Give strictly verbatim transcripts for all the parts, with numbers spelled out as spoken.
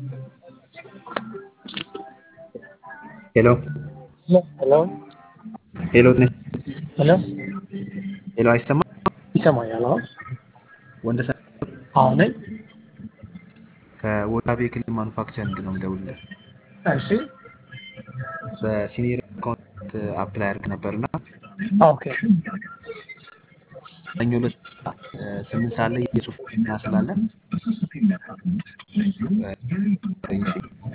Hello, Hello? hello ነ Hello? ሄሎ አይሰማም? ይሰማኛል? አሁን ወንደሰን አሁን ከወዳ ቬክል ማኑፋክቸሪንግ ነው የምደውልልህ። እሺ በሲኒየር አካውንት አፕላይ አድርግ ነበርና ኦኬ ሰኞ ዕለት ስምንት ሰዓት ላይ የጽሁፍ ፈተና ስላለ እሺ፣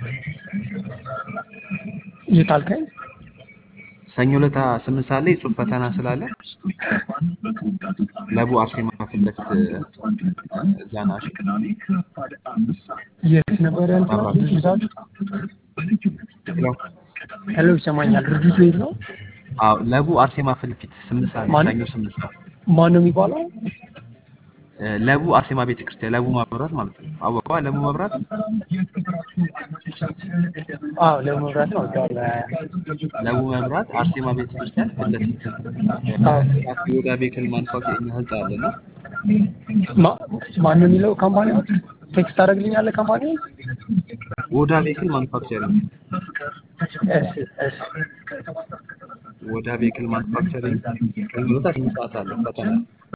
ይታልከኝ ሰኞ ዕለት ስምንት ሰዓት ላይ የጽሁፍ ፈተና ስላለ ለቡ አርሴማ ፊት ለፊት እዛ ና። እሺ፣ የት ነበር ያልከው? መብራት ድርጅታችሁ? ሄሎ፣ ሄሎ ይሰማኛል። ድርጅቱ የት ነው? አዎ ለቡ አርሴማ ፊት ለፊት ስምንት ሰዓት ላይ ማን ሰኞ ስምንት ሰዓት ማን ነው የሚባለው? ለቡ አርሴማ ቤተክርስቲያን ለቡ መብራት ማለት ነው። አወቀዋ ለቡ መብራት አዎ ለመብራት ነው ታለ ለቡ መብራት አርሴማ ቤተክርስቲያን ፊት ለፊት ራስ ወዳ ቬክል ማኑፋክቸሪንግ ህንጻ አለና ማን ነው የሚለው ካምፓኒው? ቴክስት አደረግልኛለህ ካምፓኒው? ወዳ ቬክል ማኑፋክቸሪንግ እሺ እሺ ወዳ ቬክል ማኑፋክቸሪንግ ከሚሉት ስምንት ሰዓት አለ ፈተና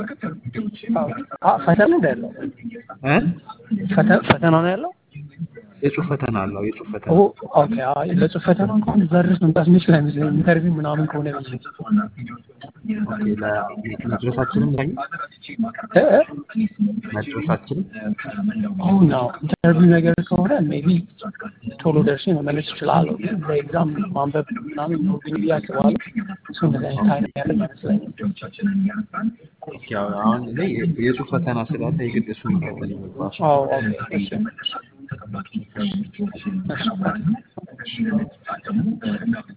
አዎ ፈተና ነው ያለው እ ፈተና ፈተና ነው ያለው። የጽሁፍ ፈተና አለው የጽሁፍ ፈተና ኦ ኦኬ አይ ለጽሁፍ ፈተና እንኳን ዘርስ መምጣት የሚችል አይመስለኝም። ኢንተርቪው ምናምን ከሆነ ብዬ ኦኬ ለመድረሳችንም ላይ እ መድረሳችንም አሁን ነው ኢንተርቪው ነገር ከሆነ ሜቢ ቶሎ ደርሼ መመለስ እችላለሁ። ለኤግዛም ማንበብ ምናምን ነው ግን ያስባል እሱ እንደዚህ አይነት ያለ አይመስለኝም። ኦኬ አሁን ላይ የጽሁፍ ፈተና ስላለ የግድ እሱ መከተል ይኖርባል። አዎ ኦኬ እሺ